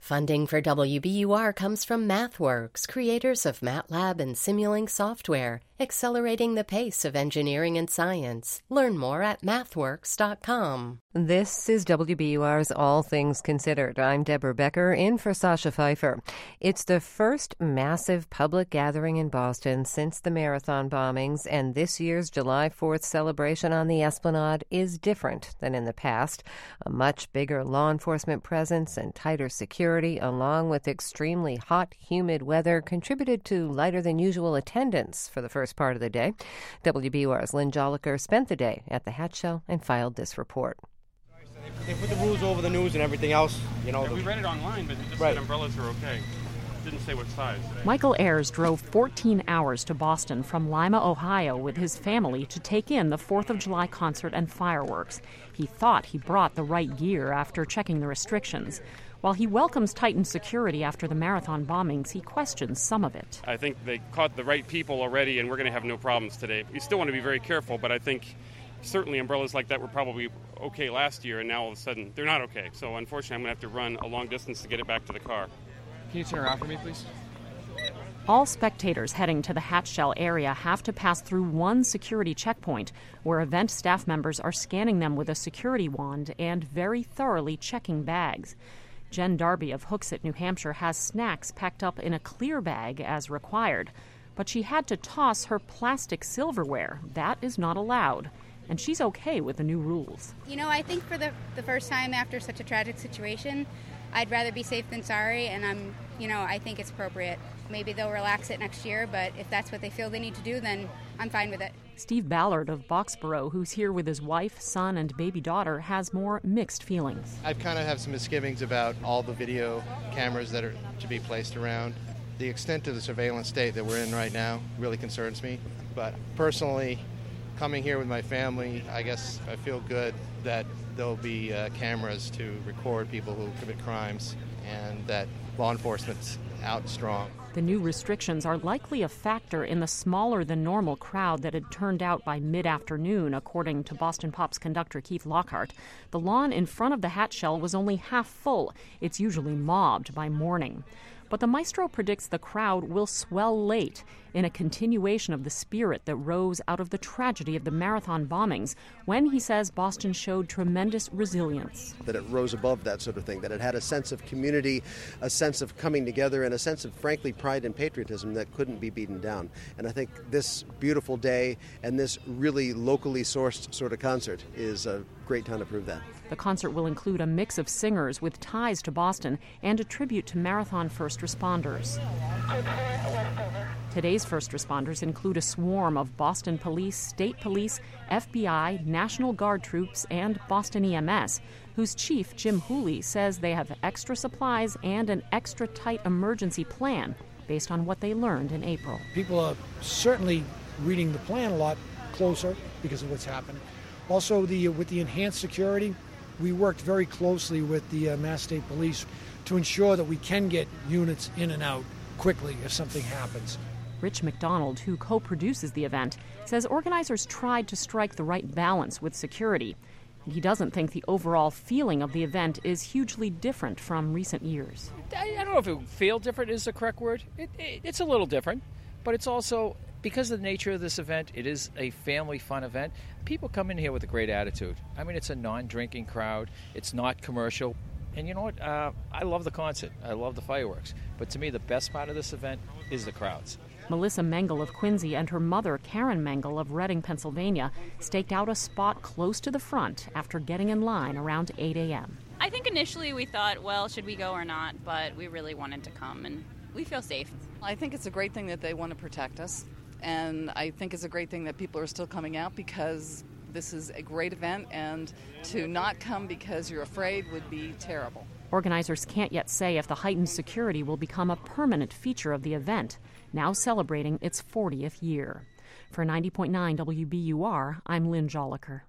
Funding for WBUR comes from MathWorks, creators of MATLAB and Simulink software, accelerating the pace of engineering and science. Learn more at mathworks.com. This is WBUR's All Things Considered. I'm Deborah Becker, in for Sasha Pfeiffer. It's the first massive public gathering in Boston since the marathon bombings, and this year's July 4th celebration on the Esplanade is different than in the past. A much bigger law enforcement presence and tighter security, along with extremely hot, humid weather, contributed to lighter than usual attendance for the first part of the day. WBUR's Lynn Joliker spent the day at the Hatch Shell and filed this report. They put the rules over the news and everything else. We read it online, but it just said umbrellas are okay. It didn't say what size. Michael Ayers drove 14 hours to Boston from Lima, Ohio, with his family to take in the 4th of July concert and fireworks. He thought he brought the right gear after checking the restrictions. While he welcomes tightened security after the marathon bombings, he questions some of it. I think they caught the right people already, and we're going to have no problems today. We still want to be very careful, but I think certainly umbrellas like that were probably okay last year, and now all of a sudden they're not okay. So unfortunately, I'm going to have to run a long distance to get it back to the car. Can you turn around for me, please? All spectators heading to the Hatch Shell area have to pass through one security checkpoint, where event staff members are scanning them with a security wand and very thoroughly checking bags. Jen Darby of Hooksett, New Hampshire, has snacks packed up in a clear bag as required. But she had to toss her plastic silverware. That is not allowed. And she's okay with the new rules. I think for the first time after such a tragic situation, I'd rather be safe than sorry, and I think it's appropriate. Maybe they'll relax it next year, but if that's what they feel they need to do, then I'm fine with it. Steve Ballard of Boxborough, who's here with his wife, son, and baby daughter, has more mixed feelings. I kind of have some misgivings about all the video cameras that are to be placed around. The extent of the surveillance state that we're in right now really concerns me. But personally, coming here with my family, I guess I feel good that there'll be cameras to record people who commit crimes and that law enforcement's out strong. The new restrictions are likely a factor in the smaller-than-normal crowd that had turned out by mid-afternoon, according to Boston Pop's conductor Keith Lockhart. The lawn in front of the Hatch Shell was only half full. It's usually mobbed by morning. But the maestro predicts the crowd will swell late in a continuation of the spirit that rose out of the tragedy of the marathon bombings, when he says Boston showed tremendous resilience. That it rose above that sort of thing, that it had a sense of community, a sense of coming together, and a sense of, frankly, pride and patriotism that couldn't be beaten down. And I think this beautiful day and this really locally sourced sort of concert is a great time to prove that. The concert will include a mix of singers with ties to Boston and a tribute to marathon first responders. Today's first responders include a swarm of Boston Police, State Police, FBI, National Guard troops, and Boston EMS, whose chief, Jim Hooley, says they have extra supplies and an extra tight emergency plan based on what they learned in April. People are certainly reading the plan a lot closer because of what's happened. Also, with the enhanced security, we worked very closely with the Mass State Police to ensure that we can get units in and out quickly if something happens. Rich McDonald, who co-produces the event, says organizers tried to strike the right balance with security. He doesn't think the overall feeling of the event is hugely different from recent years. I don't know if it feel different is the correct word. It's a little different, but it's also, because of the nature of this event, it is a family fun event. People come in here with a great attitude. I mean, it's a non-drinking crowd. It's not commercial. And you know what? I love the concert. I love the fireworks. But to me, the best part of this event is the crowds. Melissa Mengel of Quincy and her mother, Karen Mengel of Reading, Pennsylvania, staked out a spot close to the front after getting in line around 8 a.m. I think initially we thought, well, should we go or not? But we really wanted to come, and we feel safe. I think it's a great thing that they want to protect us. And I think it's a great thing that people are still coming out because this is a great event, and to not come because you're afraid would be terrible. Organizers can't yet say if the heightened security will become a permanent feature of the event, now celebrating its 40th year. For 90.9 WBUR, I'm Lynn Joliker.